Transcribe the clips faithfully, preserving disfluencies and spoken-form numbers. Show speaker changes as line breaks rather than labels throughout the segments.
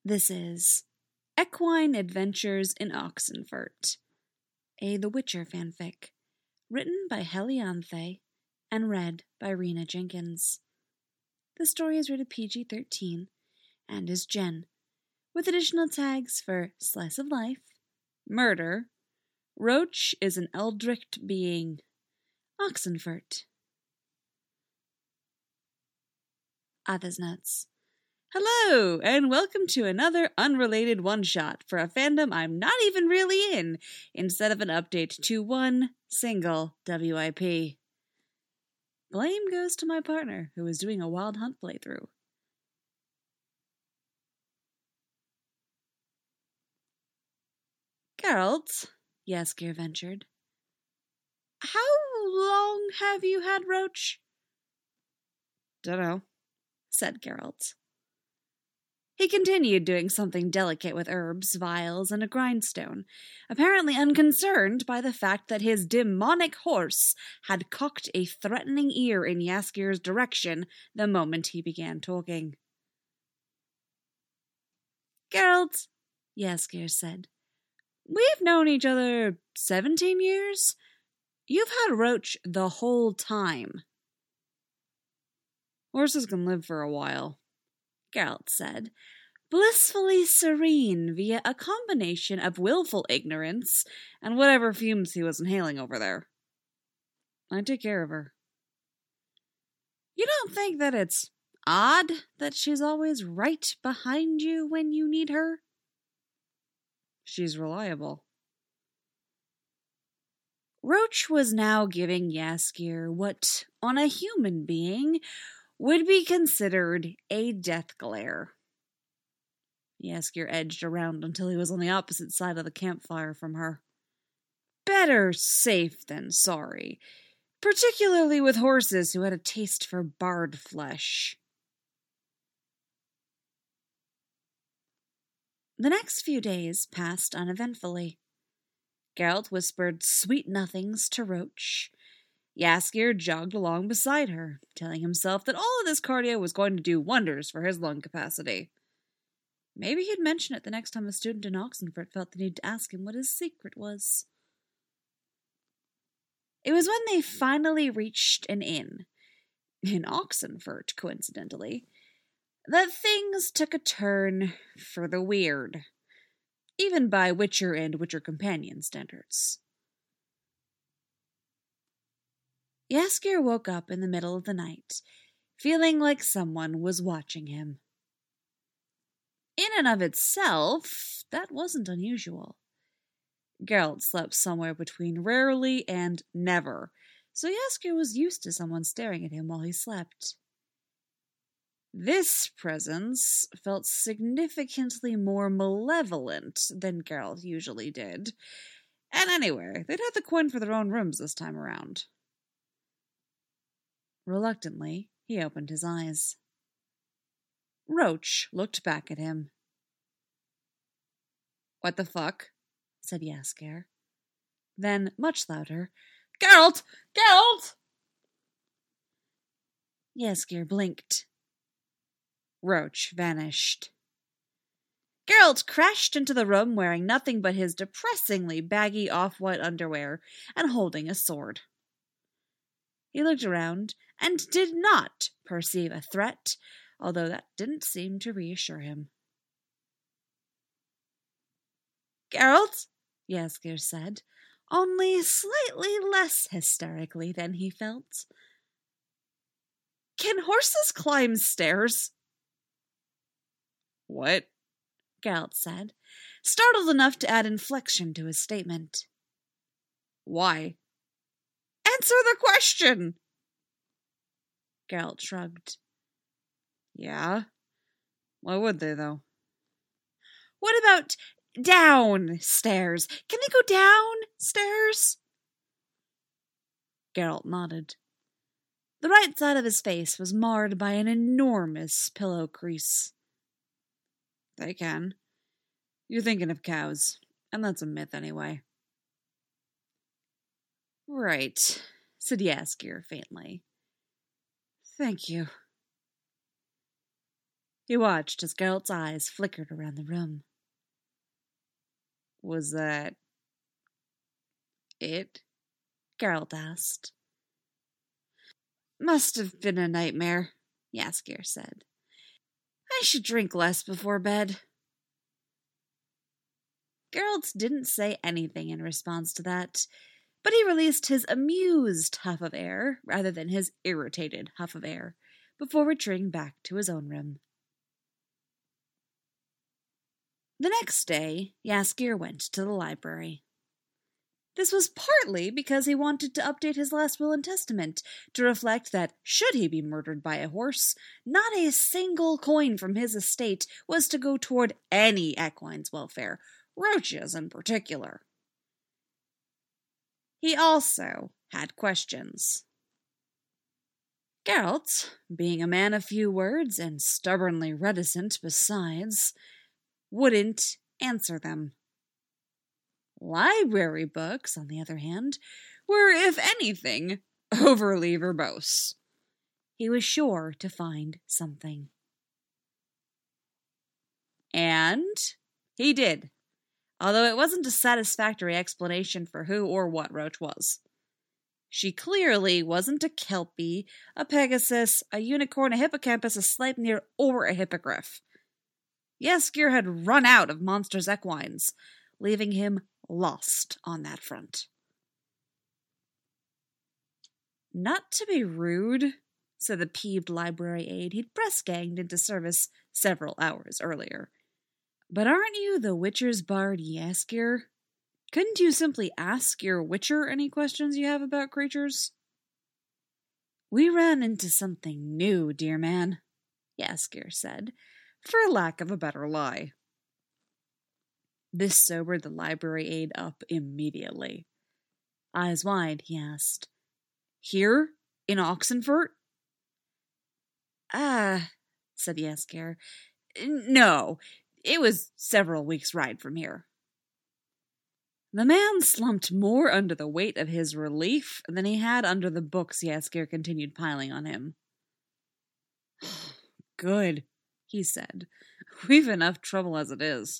This is Equine Adventures in Oxenfurt, a The Witcher fanfic, written by Helianthe and read by Rena Jenkins. The story is rated P G thirteen and is Gen, with additional tags for slice of life, murder, Roach is an eldritch being, Oxenfurt. Author's notes. Hello, and welcome to another unrelated one-shot for a fandom I'm not even really in, instead of an update to one single W I P. Blame goes to my partner, who is doing a Wild Hunt playthrough. Geralt, Jaskier ventured. How long have you had Roach? Dunno, said Geralt. He continued doing something delicate with herbs, vials, and a grindstone, apparently unconcerned by the fact that his demonic horse had cocked a threatening ear in Jaskier's direction the moment he began talking. Geralt, Jaskier said, we've known each other seventeen years. You've had Roach the whole time. Horses can live for a while, Geralt said, blissfully serene via a combination of willful ignorance and whatever fumes he was inhaling over there. I take care of her. You don't think that it's odd that she's always right behind you when you need her? She's reliable. Roach was now giving Jaskier what, on a human being, would be considered a death glare. Jaskier edged around until he was on the opposite side of the campfire from her. Better safe than sorry, particularly with horses who had a taste for barred flesh. The next few days passed uneventfully. Geralt whispered sweet nothings to Roach. Jaskier jogged along beside her, telling himself that all of this cardio was going to do wonders for his lung capacity. Maybe he'd mention it the next time a student in Oxenfurt felt the need to ask him what his secret was. It was when they finally reached an inn, in Oxenfurt, coincidentally, that things took a turn for the weird, even by Witcher and Witcher Companion standards. Jaskier woke up in the middle of the night, feeling like someone was watching him. In and of itself, that wasn't unusual. Geralt slept somewhere between rarely and never, so Jaskier was used to someone staring at him while he slept. This presence felt significantly more malevolent than Geralt usually did, and anyway, they'd had the coin for their own rooms this time around. Reluctantly, he opened his eyes. Roach looked back at him. What the fuck? Said Jaskier. Then, much louder, Geralt! Geralt! Jaskier blinked. Roach vanished. Geralt crashed into the room wearing nothing but his depressingly baggy off-white underwear and holding a sword. He looked around and did not perceive a threat, although that didn't seem to reassure him. Geralt, Jaskier said, only slightly less hysterically than he felt. Can horses climb stairs? What? Geralt said, startled enough to add inflection to his statement. Why? Answer the question! Geralt shrugged. Yeah? Why would they, though? What about downstairs? Can they go downstairs? Geralt nodded. The right side of his face was marred by an enormous pillow crease. They can. You're thinking of cows, and that's a myth anyway. Right, said Jaskier faintly. Thank you. He watched as Geralt's eyes flickered around the room. Was that it? Geralt asked. Must have been a nightmare, Jaskier said. I should drink less before bed. Geralt didn't say anything in response to that, but he released his amused huff of air rather than his irritated huff of air before retreating back to his own room. The next day, Jaskier went to the library. This was partly because he wanted to update his last will and testament to reflect that, should he be murdered by a horse, not a single coin from his estate was to go toward any equine's welfare, Roach's in particular. He also had questions. Geralt, being a man of few words and stubbornly reticent besides, wouldn't answer them. Library books, on the other hand, were, if anything, overly verbose. He was sure to find something. And he did, although it wasn't a satisfactory explanation for who or what Roach was. She clearly wasn't a Kelpie, a Pegasus, a unicorn, a hippocampus, a Sleipnir, or a hippogriff. Jaskier had run out of monsters' equines, leaving him lost on that front. Not to be rude, said the peeved library aide he'd press-ganged into service several hours earlier, but aren't you the Witcher's bard Jaskier? Couldn't you simply ask your Witcher any questions you have about creatures? We ran into something new, dear man, Jaskier said, for lack of a better lie. This sobered the library aide up immediately. Eyes wide, he asked, Here? In Oxenfurt? Ah, said Jaskier. No, it was several weeks' ride from here. The man slumped more under the weight of his relief than he had under the books Jaskier continued piling on him. Good, he said. We've enough trouble as it is.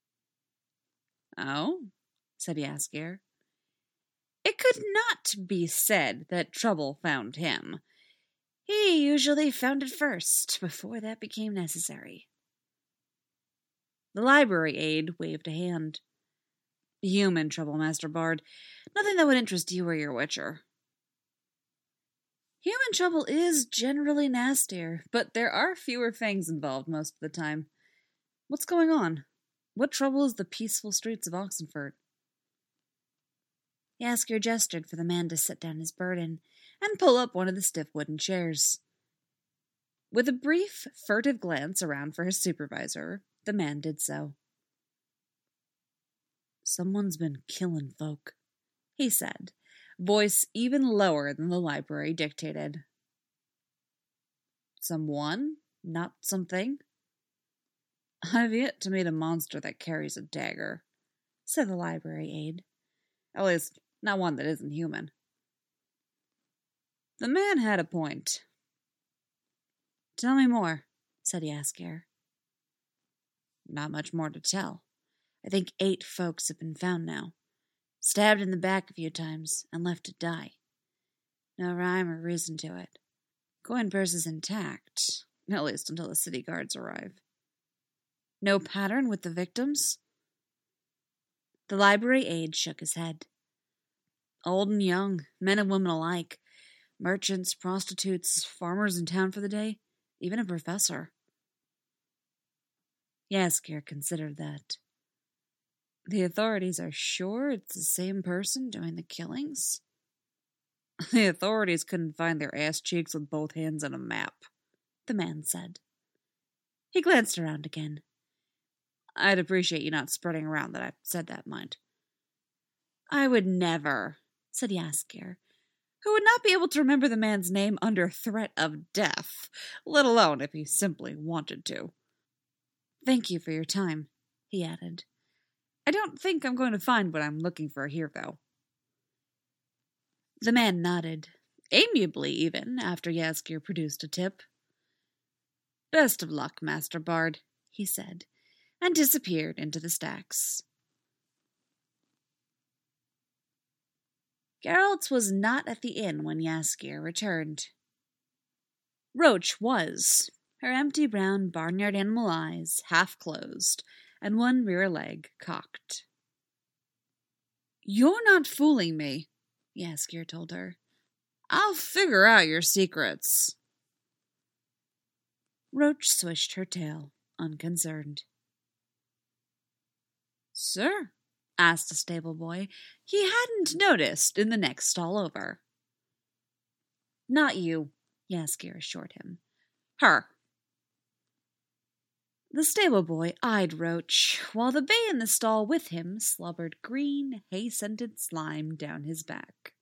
Oh, said Jaskier. It could not be said that trouble found him. He usually found it first, before that became necessary. The library aide waved a hand. Human trouble, Master Bard. Nothing that would interest you or your Witcher. Human trouble is generally nastier, but there are fewer fangs involved most of the time. What's going on? What troubles the peaceful streets of Oxenfurt? Jaskier gestured for the man to set down his burden and pull up one of the stiff wooden chairs. With a brief, furtive glance around for his supervisor, the man did so. Someone's been killing folk, he said, voice even lower than the library dictated. Someone, not something? I've yet to meet a monster that carries a dagger, said the library aide. At least, not one that isn't human. The man had a point. Tell me more, said Jaskier. Not much more to tell. I think eight folks have been found now. Stabbed in the back a few times and left to die. No rhyme or reason to it. Coin purse is intact, at least until the city guards arrive. No pattern with the victims? The library aide shook his head. Old and young, men and women alike. Merchants, prostitutes, farmers in town for the day, even a professor. Jaskier considered that. The authorities are sure it's the same person doing the killings? The authorities couldn't find their ass cheeks with both hands on a map, the man said. He glanced around again. I'd appreciate you not spreading around that I've said that, mind. I would never, said Jaskier, who would not be able to remember the man's name under threat of death, let alone if he simply wanted to. Thank you for your time, he added. I don't think I'm going to find what I'm looking for here, though. The man nodded, amiably even, after Jaskier produced a tip. Best of luck, Master Bard, he said, and disappeared into the stacks. Geralt was not at the inn when Jaskier returned. Roach was, her empty brown barnyard animal eyes half closed, and one rear leg cocked. "You're not fooling me," Jaskier told her. "I'll figure out your secrets." Roach swished her tail, unconcerned. "Sir?" asked a stable boy he hadn't noticed in the next stall over. "Not you," Jaskier assured him. "Her." The stable boy eyed Roach, while the bay in the stall with him slobbered green, hay-scented slime down his back.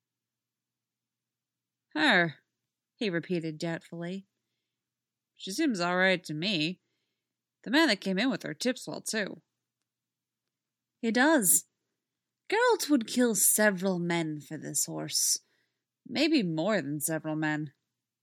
"Her," he repeated doubtfully. "She seems all right to me. The man that came in with her tips well, too." "He does. Geralt would kill several men for this horse. Maybe more than several men."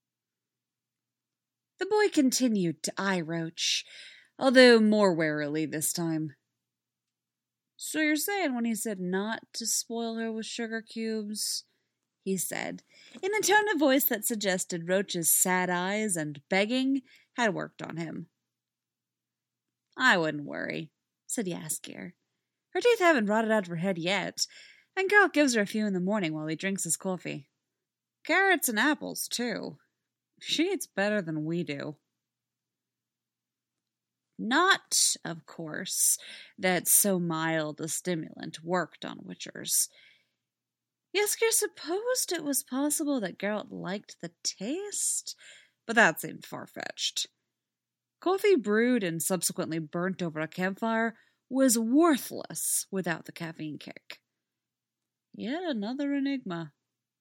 The boy continued to eye Roach, although more warily this time. "So you're saying when he said not to spoil her with sugar cubes," he said, in a tone of voice that suggested Roach's sad eyes and begging had worked on him. "I wouldn't worry," said Jaskier. "Her teeth haven't rotted out of her head yet, and Geralt gives her a few in the morning while he drinks his coffee. Carrots and apples, too. She eats better than we do." Not, of course, that so mild a stimulant worked on witchers. Jaskier supposed it was possible that Geralt liked the taste, but that seemed far-fetched. Coffee brewed and subsequently burnt over a campfire was worthless without the caffeine kick. Yet another enigma.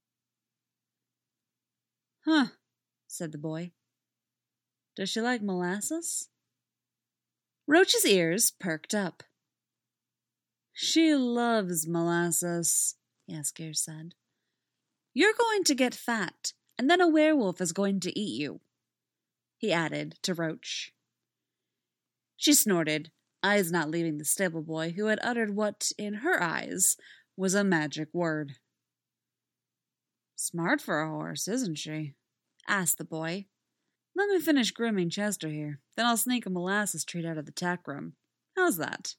"Huh," said the boy. "Does she like molasses?" Roach's ears perked up. "She loves molasses," Jaskier said. "You're going to get fat, and then a werewolf is going to eat you," he added to Roach. She snorted, eyes not leaving the stable boy who had uttered what, in her eyes, was a magic word. "Smart for a horse, isn't she?" asked the boy. "Let me finish grooming Chester here, then I'll sneak a molasses treat out of the tack room. How's that?"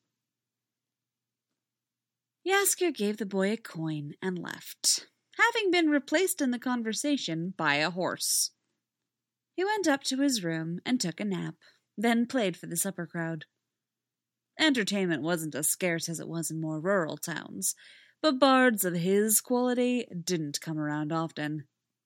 Jaskier gave the boy a coin and left, having been replaced in the conversation by a horse. He went up to his room and took a nap, then played for the supper crowd. Entertainment wasn't as scarce as it was in more rural towns, but bards of his quality didn't come around often.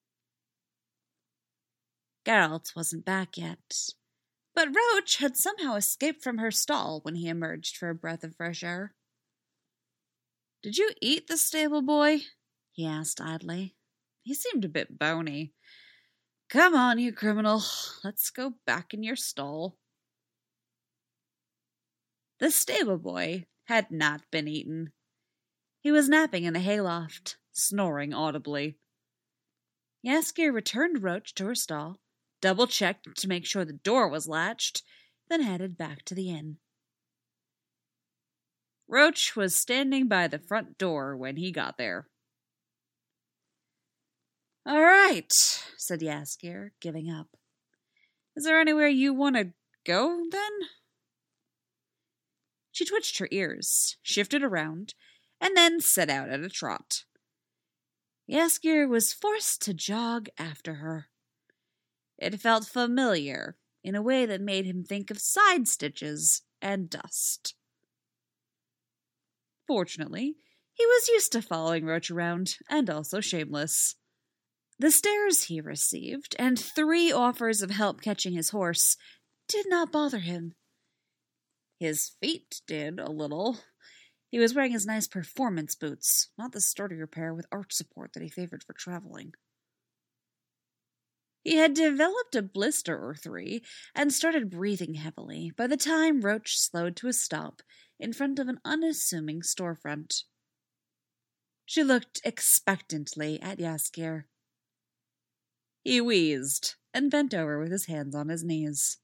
Geralt wasn't back yet, but Roach had somehow escaped from her stall when he emerged for a breath of fresh air. "Did you eat the stable boy?" he asked idly. He seemed a bit bony. "Come on, you criminal. Let's go back in your stall." The stable boy had not been eaten. He was napping in the hayloft, snoring audibly. Jaskier returned Roach to her stall, double-checked to make sure the door was latched, then headed back to the inn. Roach was standing by the front door when he got there. "All right," said Jaskier, giving up. "Is there anywhere you want to go, then?" She twitched her ears, shifted around, and then set out at a trot. Jaskier was forced to jog after her. It felt familiar in a way that made him think of side stitches and dust. Fortunately, he was used to following Roach around, and also shameless. The stares he received, and three offers of help catching his horse, did not bother him. His feet did, a little. He was wearing his nice performance boots, not the sturdier pair with arch support that he favored for traveling. He had developed a blister or three, and started breathing heavily by the time Roach slowed to a stop in front of an unassuming storefront. She looked expectantly at Jaskier. He wheezed and bent over with his hands on his knees.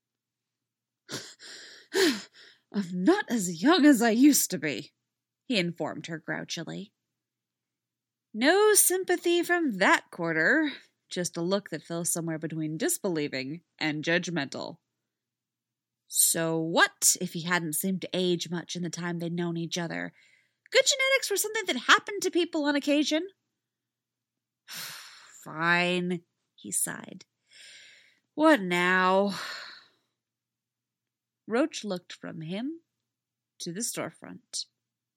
I'm not as young as I used to be, he informed her grouchily. No sympathy from that quarter, just a look that fell somewhere between disbelieving and judgmental. So what if he hadn't seemed to age much in the time they'd known each other? Good genetics were something that happened to people on occasion. Fine, he sighed. What now? Roach looked from him to the storefront.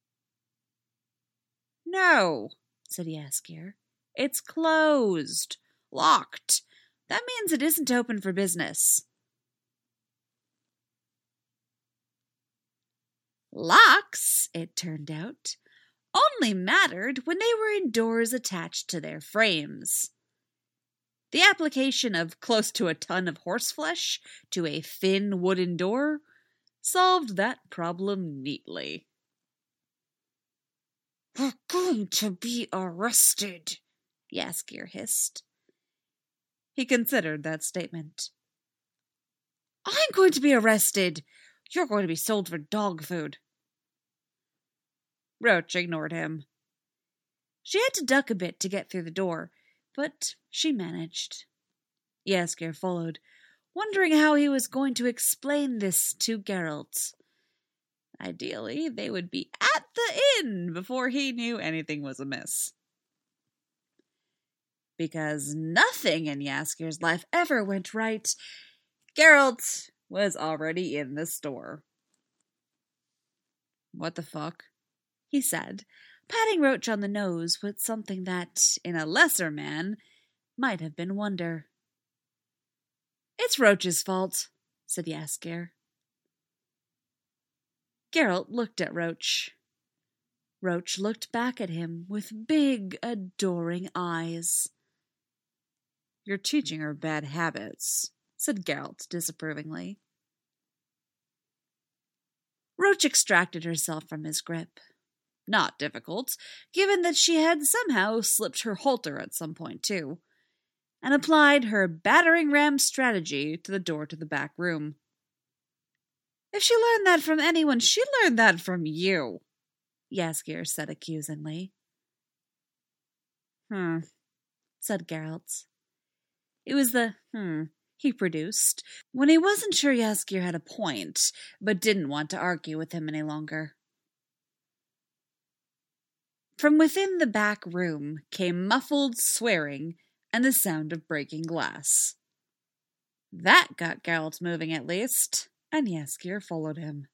No, said Jaskier. It's closed. Locked. That means it isn't open for business. Locks, it turned out, only mattered when they were indoors attached to their frames. The application of close to a ton of horseflesh to a thin wooden door solved that problem neatly. We're going to be arrested, Jaskier hissed. He considered that statement. I'm going to be arrested. You're going to be sold for dog food. Roach ignored him. She had to duck a bit to get through the door, but she managed. Jaskier followed, wondering how he was going to explain this to Geralt. Ideally, they would be at the inn before he knew anything was amiss. Because nothing in Jaskier's life ever went right, Geralt was already in the store. What the fuck? He said, patting Roach on the nose with something that, in a lesser man, might have been wonder. It's Roach's fault, said Jaskier. Geralt looked at Roach. Roach looked back at him with big, adoring eyes. You're teaching her bad habits, said Geralt disapprovingly. Roach extracted herself from his grip. Not difficult, given that she had somehow slipped her halter at some point, too, and applied her battering ram strategy to the door to the back room. If she learned that from anyone, she learned that from you, Jaskier said accusingly. Hmm, said Geralt. It was the hmm he produced when he wasn't sure Jaskier had a point, but didn't want to argue with him any longer. From within the back room came muffled swearing and the sound of breaking glass. That got Geralt moving at least, and Jaskier followed him.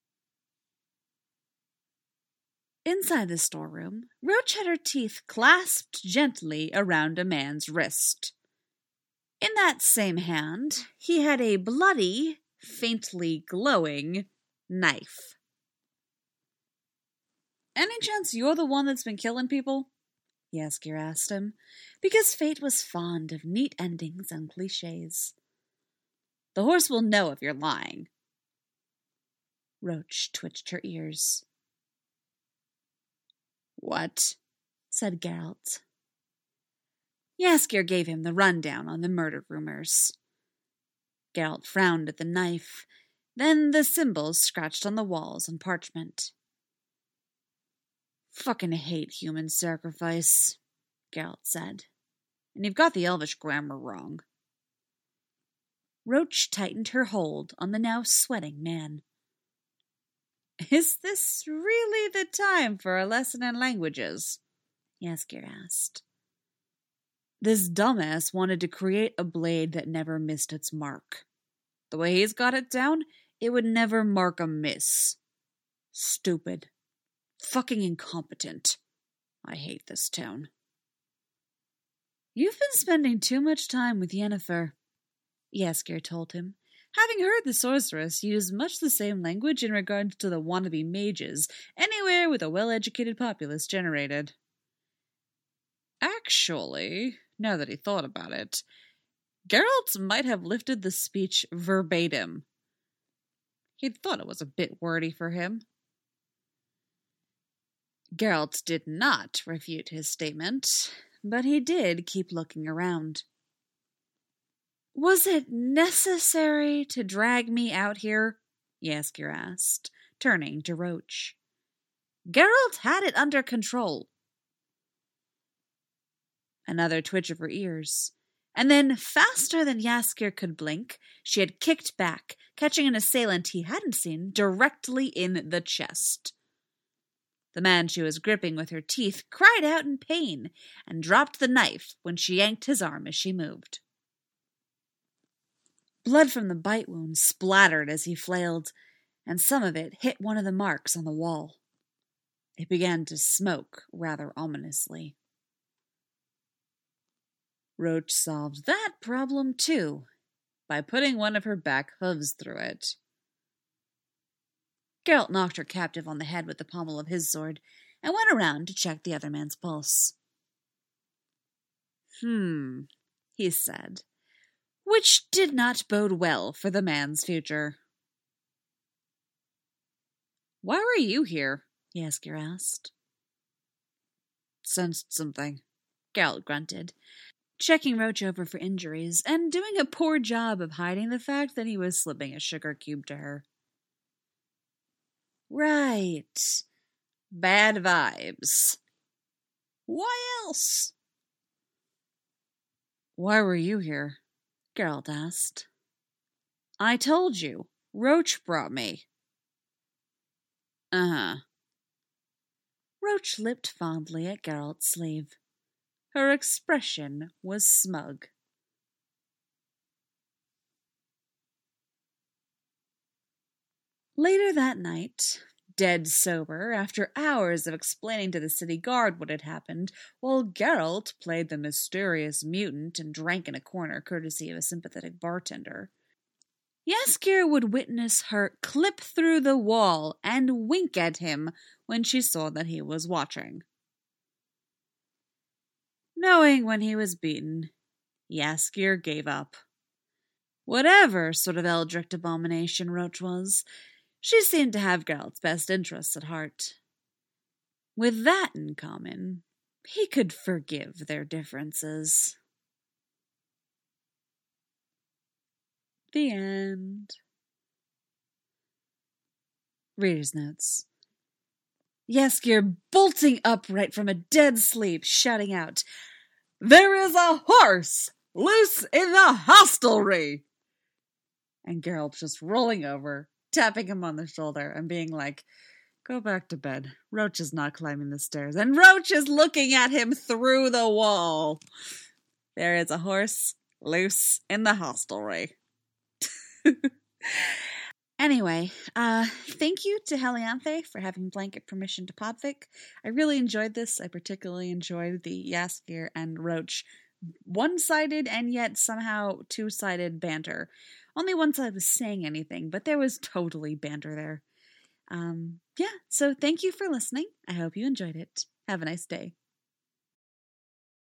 Inside the storeroom, Roach had her teeth clasped gently around a man's wrist. In that same hand, he had a bloody, faintly glowing knife. Any chance you're the one that's been killing people? Jaskier asked him, because fate was fond of neat endings and cliches. The horse will know if you're lying. Roach twitched her ears. What? Said Geralt. Jaskier gave him the rundown on the murder rumors. Geralt frowned at the knife, then the symbols scratched on the walls and parchment. Fucking hate human sacrifice, Geralt said. And you've got the Elvish grammar wrong. Roach tightened her hold on the now sweating man. Is this really the time for a lesson in languages? Jaskier asked. This dumbass wanted to create a blade that never missed its mark. The way he's got it down, it would never mark a miss. Stupid. Fucking incompetent. I hate this town. You've been spending too much time with Yennefer, Jaskier told him, having heard the sorceress use much the same language in regards to the wannabe mages anywhere with a well-educated populace generated. Actually, now that he thought about it, Geralt might have lifted the speech verbatim. He'd thought it was a bit wordy for him. Geralt did not refute his statement, but he did keep looking around. Was it necessary to drag me out here? Jaskier asked, turning to Roach. Geralt had it under control. Another twitch of her ears. And then, faster than Jaskier could blink, she had kicked back, catching an assailant he hadn't seen directly in the chest. The man she was gripping with her teeth cried out in pain and dropped the knife when she yanked his arm as she moved. Blood from the bite wound splattered as he flailed, and some of it hit one of the marks on the wall. It began to smoke rather ominously. Roach solved that problem, too, by putting one of her back hooves through it. Geralt knocked her captive on the head with the pommel of his sword and went around to check the other man's pulse. Hmm, he said, which did not bode well for the man's future. Why were you here? Jaskier asked. Sensed something, Geralt grunted, checking Roach over for injuries and doing a poor job of hiding the fact that he was slipping a sugar cube to her. Right. Bad vibes. Why else? Why were you here? Geralt asked. I told you. Roach brought me. Uh-huh. Roach lipped fondly at Geralt's sleeve. Her expression was smug. Later that night, dead sober, after hours of explaining to the city guard what had happened, while Geralt played the mysterious mutant and drank in a corner courtesy of a sympathetic bartender, Jaskier would witness her clip through the wall and wink at him when she saw that he was watching. Knowing when he was beaten, Jaskier gave up. Whatever sort of eldritch abomination Roach was, she seemed to have Geralt's best interests at heart. With that in common, he could forgive their differences. The end. Reader's notes. Jaskier bolting upright from a dead sleep, shouting out, "There is a horse loose in the hostelry!" And Geralt just rolling over, tapping him on the shoulder and being like, "Go back to bed. Roach is not climbing the stairs." And Roach is looking at him through the wall. There is a horse loose in the hostelry. Anyway, uh, thank you to Helianthe for having blanket permission to podfic. I really enjoyed this. I particularly enjoyed the Jaskier and Roach one-sided and yet somehow two-sided banter. Only one side was saying anything, but there was totally banter there. Um, yeah, so thank you for listening. I hope you enjoyed it. Have a nice day.